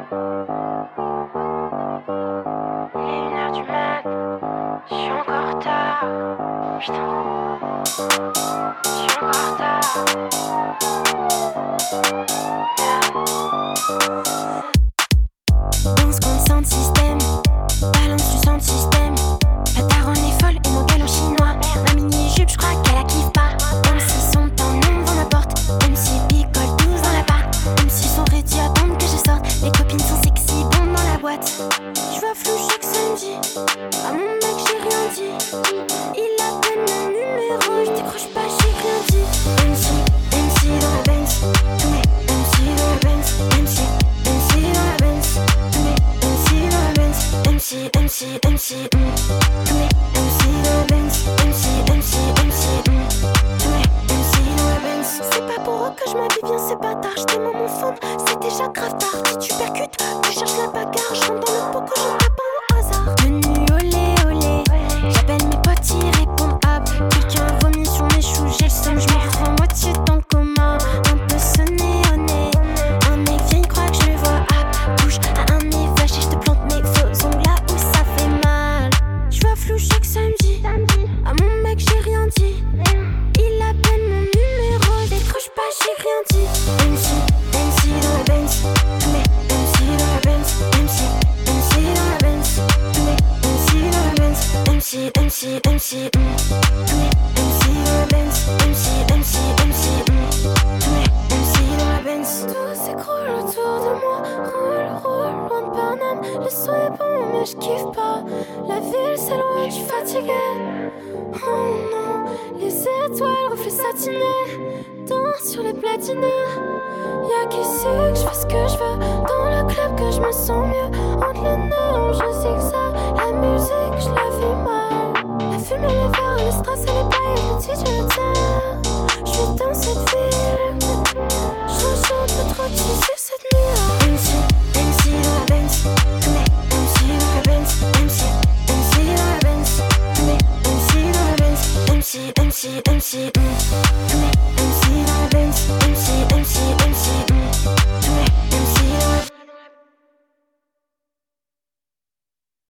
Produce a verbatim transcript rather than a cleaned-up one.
une heure du mat, je suis encore en retard. Putain, je suis encore en retard. Danse contre sound system, balance du sound system. La daronne est folle et mon gal en chinois. Ma mini-jupe, j'crois qu'elle la kiffe pas. Même s'ils sont en nombre devant ma porte, même s'ils picolent tous dans l'appart, même s'ils sont réduits à attendre que je sorte. Les copines sont sexy, bon dans la boîte. J'vois flou chaque samedi. À mon mec, j'ai rien dit. Il appelle mon numéro, j'décroche pas, j'ai rien dit. M C, M C dans la Benz. Tous mes M C dans la Benz. M C, M C dans la Benz. Tous mes M C dans la Benz. M C, M C, M C, mm. Tous mes M C dans la Benz. M C, M C, M C, mm. Tous mes M C dans la Benz. C'est pas pour eux que je m'habille bien, c'est bâtard. J'étais mon fond, c'est déjà grave tard. Si tu percutes, tu cherches la bagarre. Je rentre dans le poco, je réponds au hasard. Menu olé olé, j'appelle mes potes, ils répondent hop. Quelqu'un vomit sur mes choux, j'ai le seum, je me retrouve moitié dans le coma. Un peu sonné au nez, un mec vient, il croit que je le vois hop. Touche à un de mes vaches et je te plante mes faux ongles là où ça fait mal. Je vois flou chaque samedi, à mon mec j'ai rien dit. Il appelle mon numéro, je décroche pas, j'ai rien dit. M C, M C dans la Benz, tous mes M C dans la Benz. M C, M C dans la Benz, tous mes M C dans la Benz. M C, M C, M C, mm. Tous mes M C dans la Benz. M C, M C, M C, mm. Tous mes M C dans la Benz. Tout s'écroule autour de moi, roule, roule, loin de Paname. Le son est bon mais je kiffe pas, la ville c'est loin, je suis fatiguée. Oh non, les étoiles, reflets satinés, danse sur les platinés. Y'a qu'ici que je fais ce que je veux, dans le